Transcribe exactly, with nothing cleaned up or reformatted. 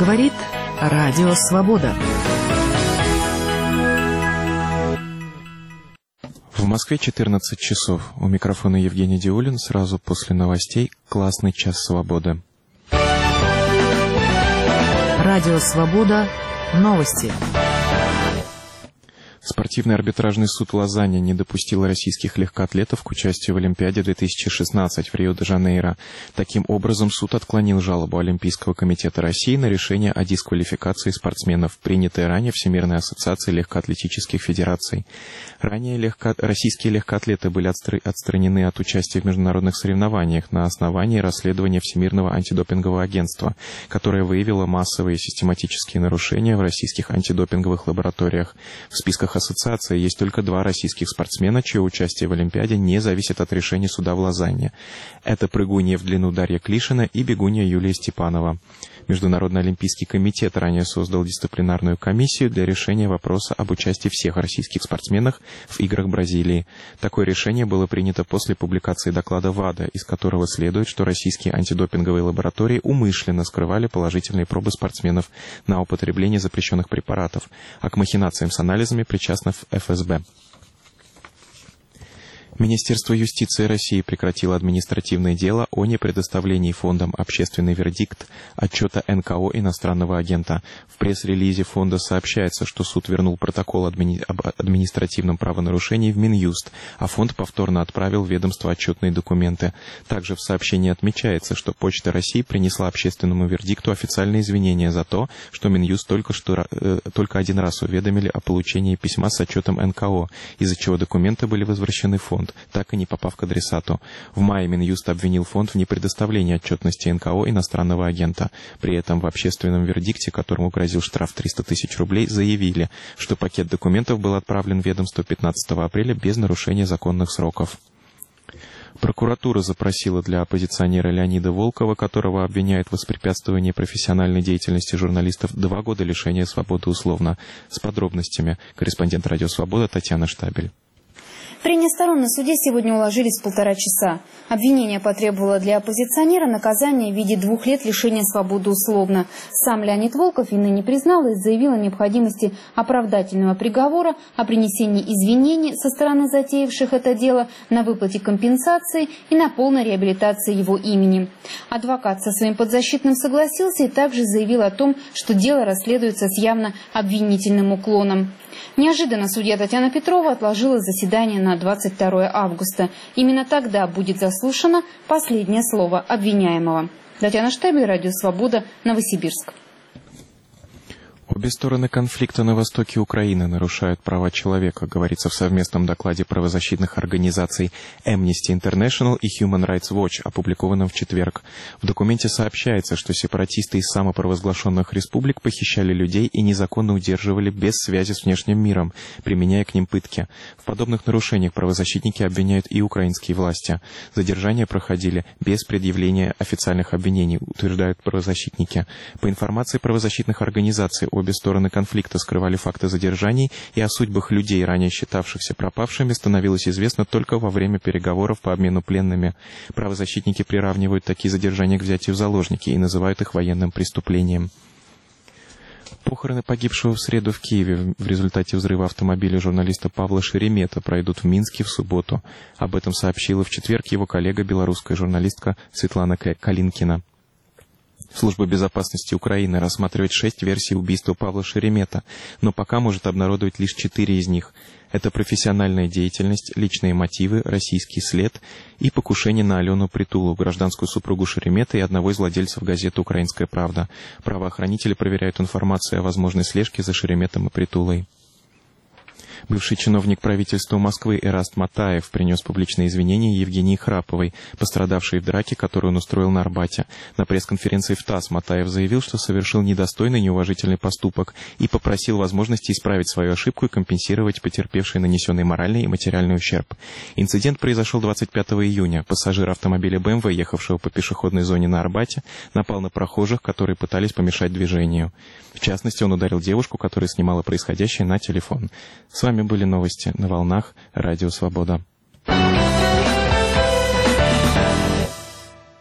Говорит Радио Свобода. В Москве четырнадцать часов. У микрофона Евгений Диулин. Сразу после новостей «Классный час свободы». Радио Свобода. Новости. Спортивный арбитражный суд Лозанни не допустил российских легкоатлетов к участию в Олимпиаде две тысячи шестнадцать в Рио-де-Жанейро. Таким образом, суд отклонил жалобу Олимпийского комитета России на решение о дисквалификации спортсменов, принятое ранее Всемирной ассоциацией легкоатлетических федераций. Ранее легко... российские легкоатлеты были отстр... отстранены от участия в международных соревнованиях на основании расследования Всемирного антидопингового агентства, которое выявило массовые систематические нарушения в российских антидопинговых лабораториях. В списках ассоциации есть только два российских спортсмена, чье участие в Олимпиаде не зависит от решения суда в Лозанне. Это прыгунья в длину Дарья Клишина и бегунья Юлия Степанова. Международный олимпийский комитет ранее создал дисциплинарную комиссию для решения вопроса об участии всех российских спортсменов в играх Бразилии. Такое решение было принято после публикации доклада ВАДА, из которого следует, что российские антидопинговые лаборатории умышленно скрывали положительные пробы спортсменов на употребление запрещенных препаратов, а к махинациям с анализами причастна эф эс бэ. Министерство юстиции России прекратило административное дело о непредоставлении фондам «Общественный вердикт» отчета эн ка о иностранного агента. В пресс-релизе фонда сообщается, что суд вернул протокол админи... об административном правонарушении в Минюст, а фонд повторно отправил в ведомство отчетные документы. Также в сообщении отмечается, что Почта России принесла общественному вердикту официальные извинения за то, что Минюст только, что, э, только один раз уведомили о получении письма с отчетом эн ка о, из-за чего документы были возвращены в фонд, так и не попав к адресату. В мае Минюст обвинил фонд в непредоставлении отчетности эн ка о иностранного агента. При этом в общественном вердикте, которому грозил штраф триста тысяч рублей, заявили, что пакет документов был отправлен в ведомство пятнадцатого апреля без нарушения законных сроков. Прокуратура запросила для оппозиционера Леонида Волкова, которого обвиняют в воспрепятствовании профессиональной деятельности журналистов, два года лишения свободы условно. С подробностями корреспондент «Радио Свобода» Татьяна Штабель. Прения сторон на суде сегодня уложились в полтора часа. Обвинение потребовало для оппозиционера наказания в виде двух лет лишения свободы условно. Сам Леонид Волков вины не признал и заявил о необходимости оправдательного приговора, о принесении извинений со стороны затеявших это дело, на выплате компенсации и на полной реабилитации его имени. Адвокат со своим подзащитным согласился и также заявил о том, что дело расследуется с явно обвинительным уклоном. Неожиданно судья Татьяна Петрова отложила заседание на двадцать второе августа. Именно тогда будет заслушано последнее слово обвиняемого. Татьяна Штабель, Радио Свобода, Новосибирск. Обе стороны конфликта на востоке Украины нарушают права человека, говорится в совместном докладе правозащитных организаций Amnesty International и Human Rights Watch, опубликованном в четверг. В документе сообщается, что сепаратисты из самопровозглашенных республик похищали людей и незаконно удерживали без связи с внешним миром, применяя к ним пытки. В подобных нарушениях правозащитники обвиняют и украинские власти. Задержания проходили без предъявления официальных обвинений, утверждают правозащитники. По информации правозащитных организаций, обе стороны конфликта скрывали факты задержаний, и о судьбах людей, ранее считавшихся пропавшими, становилось известно только во время переговоров по обмену пленными. Правозащитники приравнивают такие задержания к взятию в заложники и называют их военным преступлением. Похороны погибшего в среду в Киеве в результате взрыва автомобиля журналиста Павла Шеремета пройдут в Минске в субботу. Об этом сообщила в четверг его коллега, белорусская журналистка Светлана Калинкина. Служба безопасности Украины рассматривает шесть версий убийства Павла Шеремета, но пока может обнародовать лишь четыре из них. Это профессиональная деятельность, личные мотивы, российский след и покушение на Алену Притулу, гражданскую супругу Шеремета и одного из владельцев газеты «Украинская правда». Правоохранители проверяют информацию о возможной слежке за Шереметом и Притулой. Бывший чиновник правительства Москвы Эраст Матаев принес публичные извинения Евгении Храповой, пострадавшей в драке, которую он устроил на Арбате. На пресс-конференции в ТАСС Матаев заявил, что совершил недостойный и неуважительный поступок и попросил возможности исправить свою ошибку и компенсировать потерпевший нанесенный моральный и материальный ущерб. Инцидент произошел двадцать пятого июня. Пассажир автомобиля бэ эм вэ, ехавшего по пешеходной зоне на Арбате, напал на прохожих, которые пытались помешать движению. В частности, он ударил девушку, которая снимала происходящее на телефон. С вами были новости на волнах Радио Свобода.